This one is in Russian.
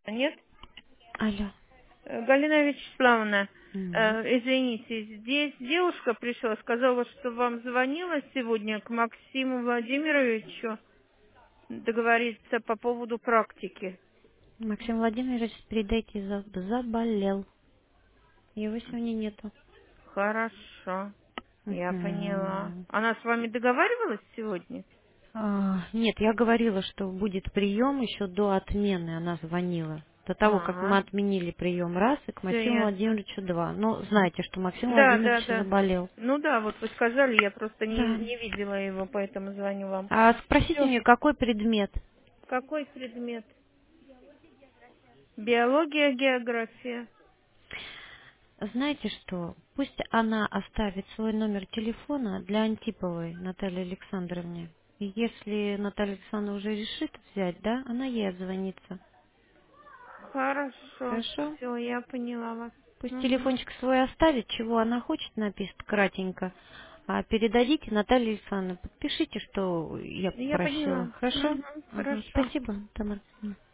Нет? Алло. Галина Вячеславовна, Мгм. извините, здесь девушка пришла, сказала, что вам звонила сегодня к Максиму Владимировичу договориться по поводу практики. Максим Владимирович, передайте, заболел. Его сегодня нету. Хорошо, я поняла. Мгм. Она с вами договаривалась сегодня? Нет, я говорила, что будет прием еще до отмены. Она звонила. До того, как мы А, отменили прием раз, и к все Максиму ясно. Владимировичу два. Но знаете, что Максим Да, да, Владимирович да. заболел. Ну да, вот вы сказали, я просто Да. не видела его, поэтому звоню вам. А спросите у Все. нее, какой предмет? Какой предмет? Биология, география. Знаете что? Пусть она оставит свой номер телефона для Антиповой Натальи Александровны. И если Наталья Александровна уже решит взять, да, она ей отзвонится. Хорошо, Хорошо? все, я поняла вас. Пусть Мгм. телефончик свой оставит, чего она хочет, напишет кратенько. А передадите Наталье Александровне. Подпишите, что я Я попросила. поняла. Хорошо? Мгм, Ага. хорошо. Спасибо, Тамара.